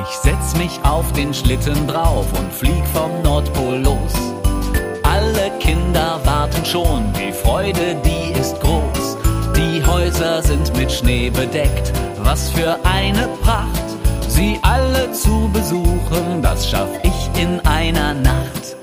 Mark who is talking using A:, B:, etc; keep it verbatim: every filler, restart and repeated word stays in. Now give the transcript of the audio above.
A: Ich setz mich auf den Schlitten drauf und flieg vom Nordpol los. Alle Kinder warten schon, die Freude, die ist groß. Die Häuser sind mit Schnee bedeckt, was für eine Pracht. Sie alle zu besuchen, das schaff ich in einer Nacht.